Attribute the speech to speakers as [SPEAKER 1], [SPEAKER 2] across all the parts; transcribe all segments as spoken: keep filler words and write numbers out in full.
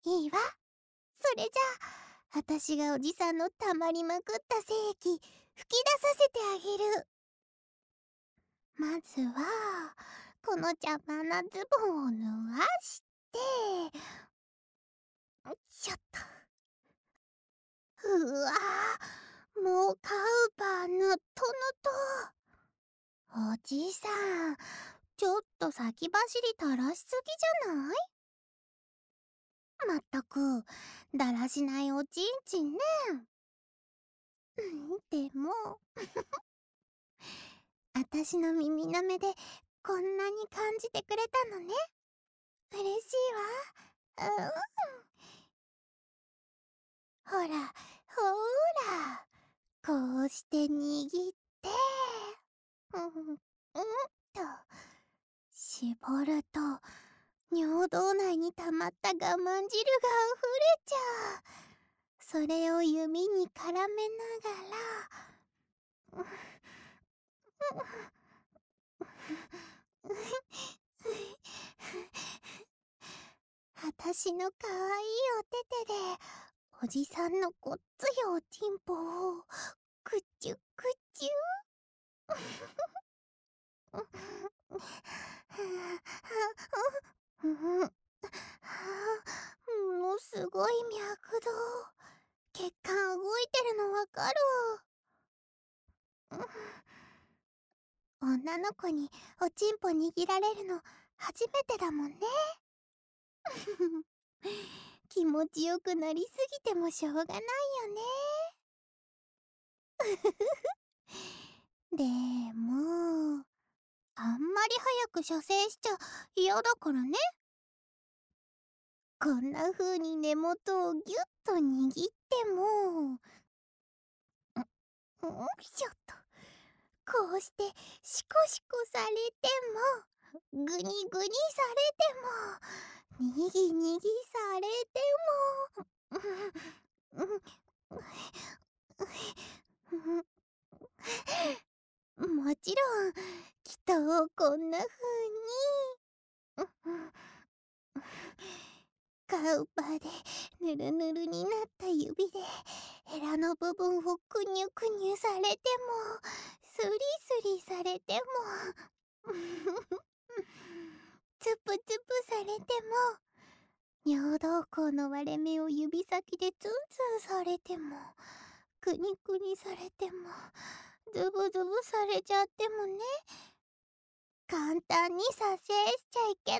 [SPEAKER 1] いいわ。それじゃあ、あたしがおじさんのたまりまくった精液、吹き出させてあげる。まずは、この邪魔なズボンを脱がして、よいしょっと。うわぁ、もうカウパーぬっとぬと。おじさん、ちょっと先走り垂らしすぎじゃない？まったく、だらしないおちんちんね。うん、でも、あたしの耳の目でこんなに感じてくれたのね。嬉しいわ。うん。ほら、ほら。こうして握って、うん、うんと、絞ると、尿道内に溜まった我慢汁が溢れちゃう。それを指に絡めながら、あたしのかわいいおててで、おじさんのごっついおちんぽを、くちゅくちゅ。うん、ものすごい脈動。血管動いてるのわかる。女の子におちんぽ握られるの初めてだもんね。気持ちよくなりすぎてもしょうがないよね。でも、あんまり早く射精しちゃ嫌だからね。こんな風に根元をギュッと握っても、よいしょっと。こうしてシコシコされても、グニグニされても、にぎにぎされても、もちろん、きっとこんな風に、カウパーでぬるぬるになった指でエラの部分をくにゅくにゅされても、スリスリされても、ツプツプされても、尿道口の割れ目を指先でツンツンされても、くにくにされても、ズブズブされちゃってもね、簡単に撮影しちゃいけない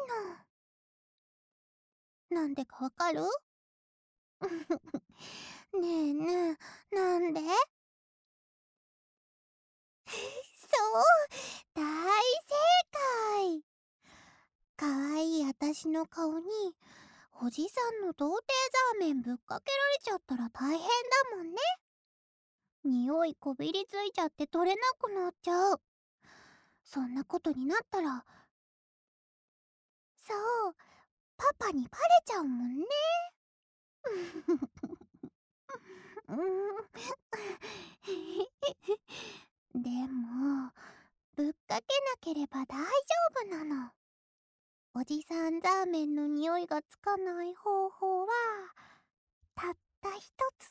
[SPEAKER 1] の。なんでかわかる？ねえねえ、なんで？そう、大正解。かわいいあたしの顔に、おじさんの童貞ザーメンぶっかけられちゃったら大変だもんね。匂いこびりついちゃって取れなくなっちゃう。そんなことになったら、そう、パパにバレちゃうもんね。でも、ぶっかけなければ大丈夫なの。おじさんザーメンの匂いがつかない方法は、たった一つ。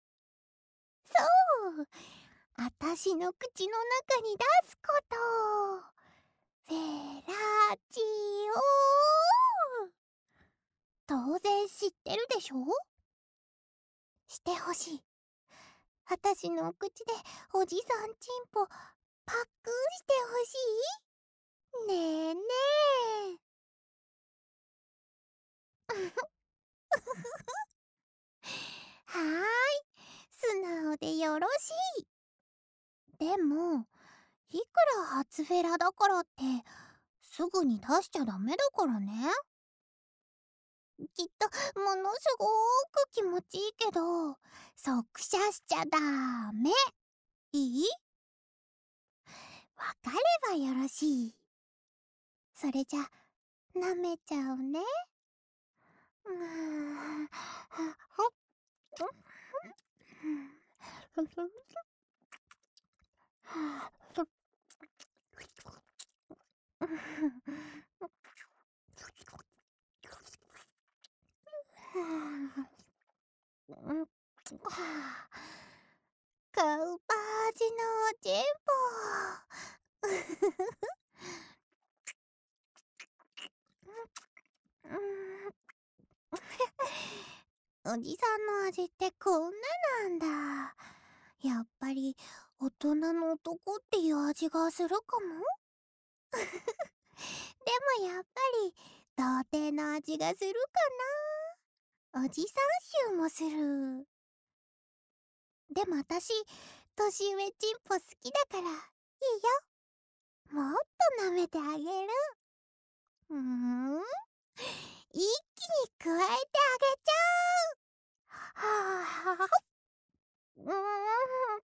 [SPEAKER 1] そう、あたしの口の中に出すこと。フェラチオ。当然知ってるでしょ？してほしい。あたしの口でおじさんちんぽパックしてほしい？ねえねえ。はーい、素直でよろしい。でも、いくら初フェラだからってすぐに出しちゃダメだからね。きっとものすごーく気持ちいいけど、即射しちゃダメ。いい？わかればよろしい。それじゃ、舐めちゃうね。うーん。ほっ。 おじさんの味ってこんななんだ。やっぱり大人の男っていう味がするかも。でもやっぱり童貞の味がするかな。おじさん臭もする。でも私年上チンポ好きだからいいよ。もっと舐めてあげる。うーん、一気に加えてあげちゃう。はあ、うーん。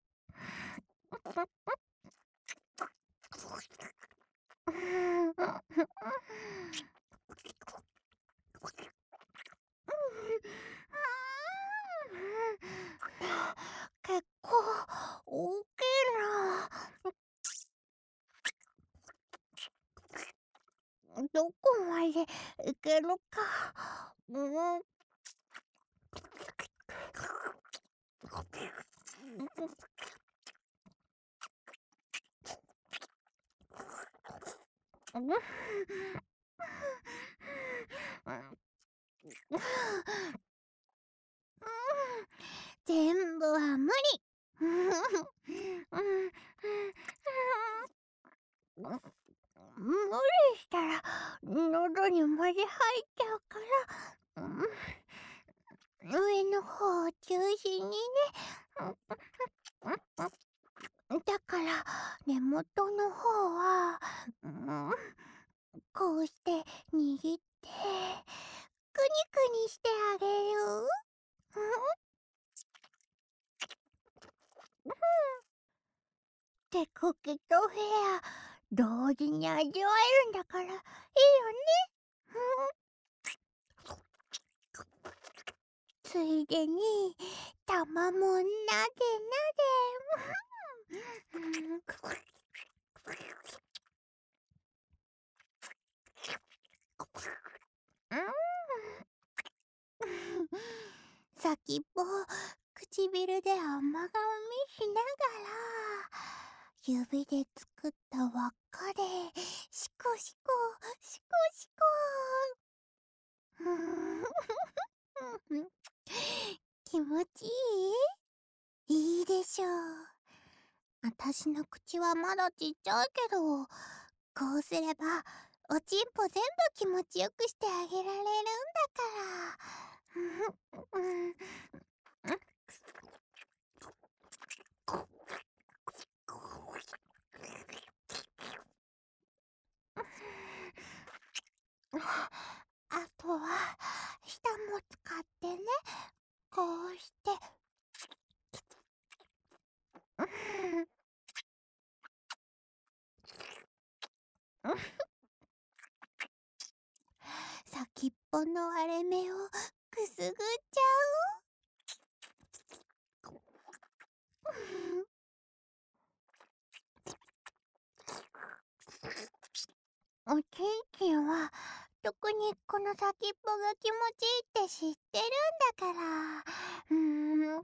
[SPEAKER 1] 結構大きいな。どこまでいけるか。うん。全部は無理。無理したら喉にまで入っちゃうから、うん、上の方を中心にね。だから根元の方は、うん、こうして握ってくにくにしてあげる。手こきとフェア同時に味わえるんだからいいよね。ついでに玉もなでなで。先っぽ唇で甘噛みしながら指で作った輪っかでシコシコシコシコ。気持ちいい？いいでしょう。あたしの口はまだちっちゃいけど、こうすればおちんぽ全部気持ちよくしてあげられるんだから。あとは舌も使ってね、こうして先っぽの割れ目をくすぐっちゃう。おちんちんは特にこの先っぽが気持ちいいって知ってるんだから。うーん。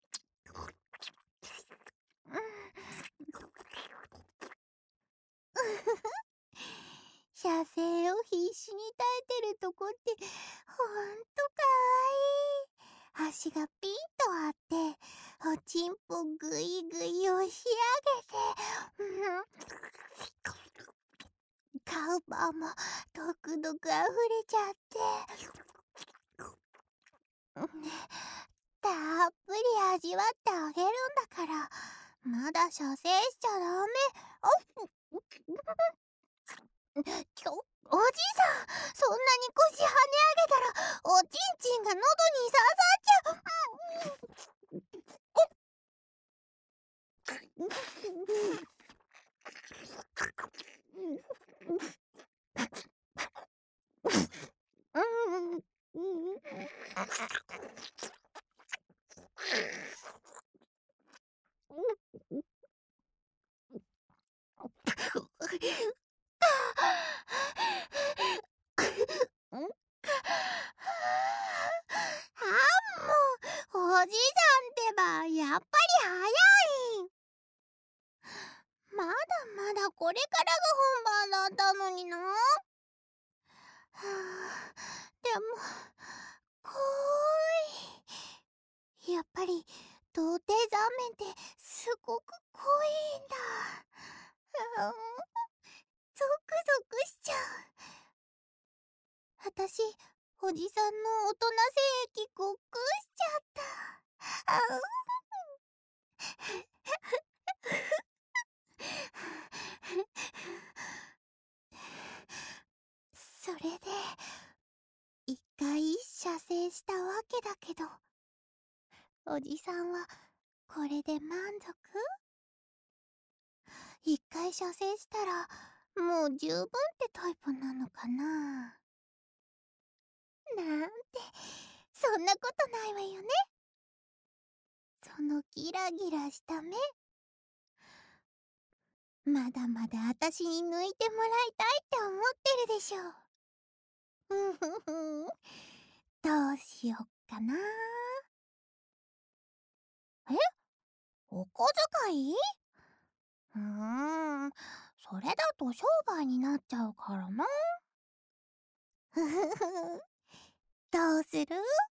[SPEAKER 1] 射精を必死に耐えてるとこってほんとかわいい。足がピンとあっておちんぽぐいぐい押し上げて、カウパーもドクドクあふれちゃって、たっぷり味わってあげるんだから、まだ射精しちゃダメ。ちょ、おじいさん、そんなに腰跳ね上げたらおちんちんが喉に刺さっちゃう。あ、もうおじさんってばやっぱり早い。まだまだこれからが本番だったのにな。はあ、でもこーいぱり童貞ザーメンってすごく濃いんだ。うん、ゾクゾクしちゃう。あたし、おじさんの大人精液ごっくんしちゃった。あうそれで、一回射精したわけだけど、おじさんはこれで満足？一回射精したらもう十分ってタイプなのかな。なんて、そんなことないわよね。そのギラギラした目、まだまだあたしに抜いてもらいたいって思ってるでしょ。ふふふん、どうしよっかな。え、お小遣い？うーん、それだと商売になっちゃうからな。ふふふ、どうする？